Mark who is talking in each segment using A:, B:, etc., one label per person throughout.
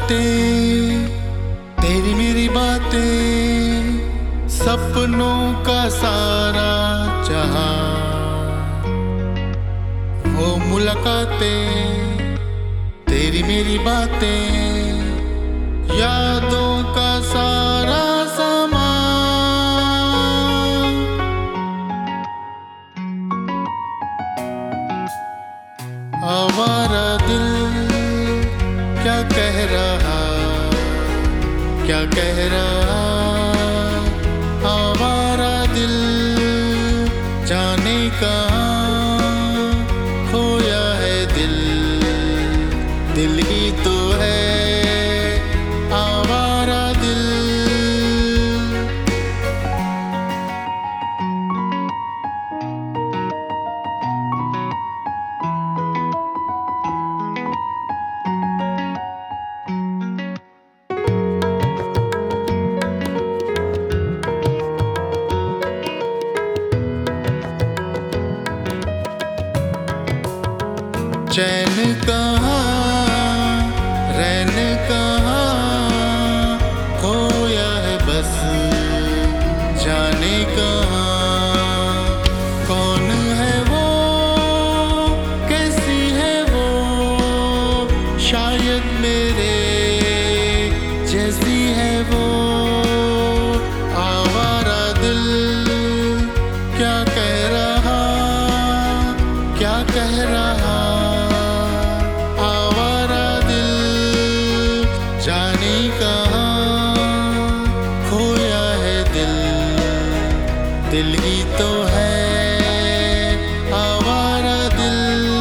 A: बातें, तेरी मेरी बातें, सपनों का सारा जहां, वो मुलाकातें, तेरी मेरी बातें, यादों का सारा सामान। आवारा दिल क्या कह रहा, क्या कह रहा, आवारा दिल जाने कहाँ खोया है दिल, दिल ही तो है आवारा दिल। चैन कहाँ, रैन कहाँ, खोया है बस जाने कहाँ। कौन है वो, कैसी है वो, शायद मेरे जैसी है वो। आवारा दिल क्या कह रहा, क्या कह रहा, जाने कहाँ खोया है दिल, दिल ही तो है आवारा दिल।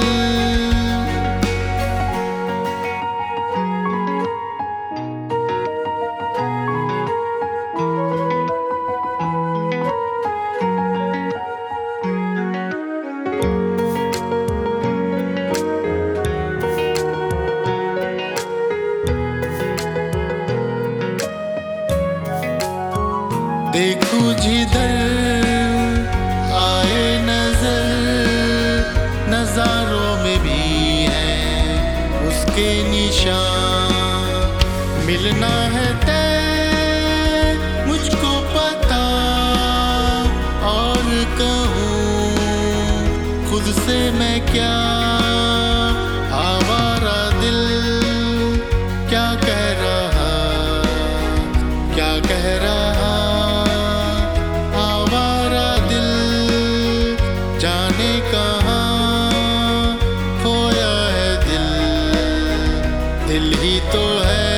A: देखूं जिधर आए नजर, नजारों में भी है उसके निशान। मिलना है तय मुझको पता, और कहूँ खुद से मैं क्या। आवारा दिल क्या कह रहा, क्या कह रहा, जाने कहाँ खोया है दिल, दिल ही तो है